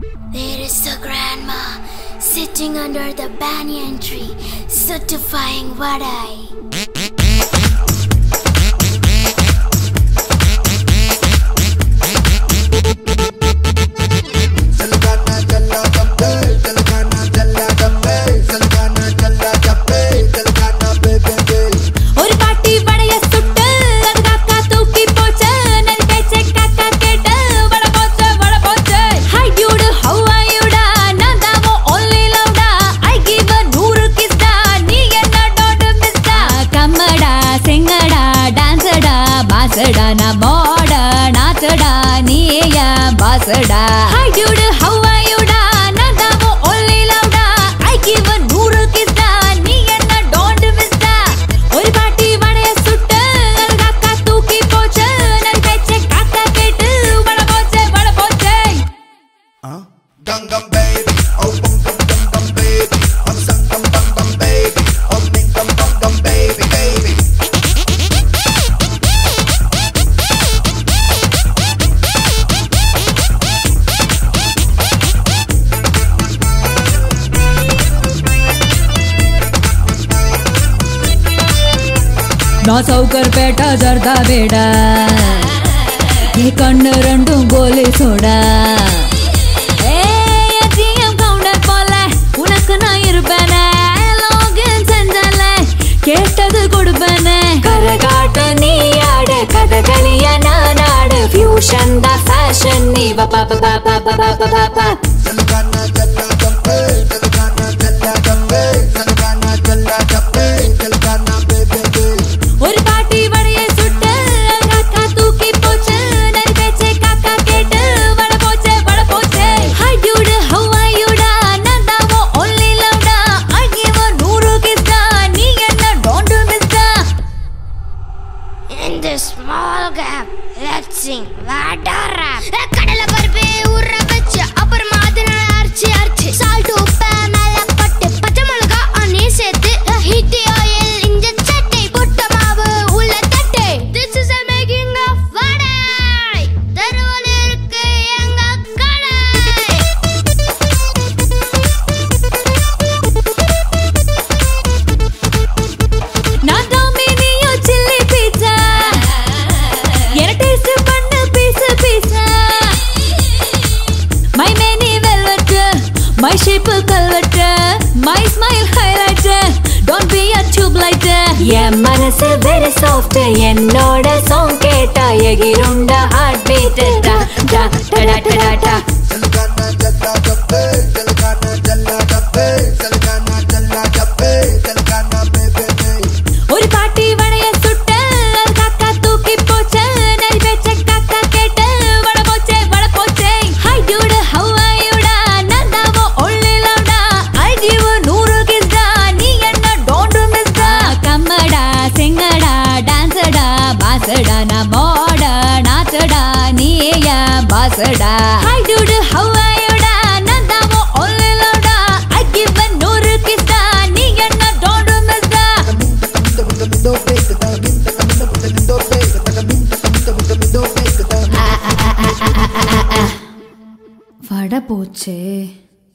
There is a grandma sitting under the banyan tree, certifying vadai. Na boda naachada neeya basada. Hi dude, how are you da? Nadavo only love da. I give a 100 kiss da. Nee enna don't miss da. Oru paati vadaya suttu algakka tooki pochu. Nal peche katta kettu vada poche. Gum gum baby, oh bum bum gum gum baby, I'm some gum bum bum baby, oh bing gum bum gum baby. నా సౌకర్పేట జర్దా బేడా ఈ కన్ను రెండు గోలி soda AGM counter போல உனக்கு நான் இருப்பேனே login செஞ்சாலே கேட்டது கொடுப்பேனே கரகாட்ட நீ ஆடு கதகளிய நான் ஆடு ஃபியூஷன் தான் ஃபேஷன் நீ பாப்பா பாப்பா பாப்பா பாப்பா Telangana jalla jambe, Telangana jalla jambe, Telangana jalla jambe, Telangana baby. ஒரு பாட்டி வடைய சுட்டு காக்கா தூக்கி போச்சு நரி பேச்சே காக்கா கேட்டு வட போச்சே. Hi dude, how are you da? Nadavo only love da. I give a 100 kiss da. Nee enna don't miss da. In this small gap, let's sing Vada rap. கடலை பருப்பு ஊற வச்சு அப்புறமா அதனை அரைச்சு சால்ட் உப்பை மேல பட்டு பச்சை மிளகா நீ சேர்த்து ஹீட் ஆயில் இன்ஜெக்ட் சட்டை புட்ட மாவு உள்ள தட்டை. This is a making of vadai. தெருவில் இருக்கு எங்க கடை. நான் டாமினியோ சில்லி பீட்சா என்ன டேஸ்ட் பண்ணு pizza My many velvet, my shape culvert, my smile highlight. Don't be a tube light. என் மனசு very soft. என்னோட song கேட்டா எகிருண்ட heart beat. Da da da da da da. Telangana jalla jambe, Telangana jalla jambe, Telangana jalla jambe, Telangana baby. ஒரு பாட்டி வடைய சுட்டு காக்கா தூக்கி போச்சு நரி பேச்ச காக்கா கேட்டு வட போச்சே. Hi dude, how are you da? Nadavo only love da. I give a 100 kiss da. Nee enna don't miss da. கம்மடா செங்கடா டான்ஸ்டா பாசடா na boda naachada neeya basada. Hi dude, how are you da? Nadavo only love da. I give a 100 kiss da. Nee enna don't miss da. வட போச்சே.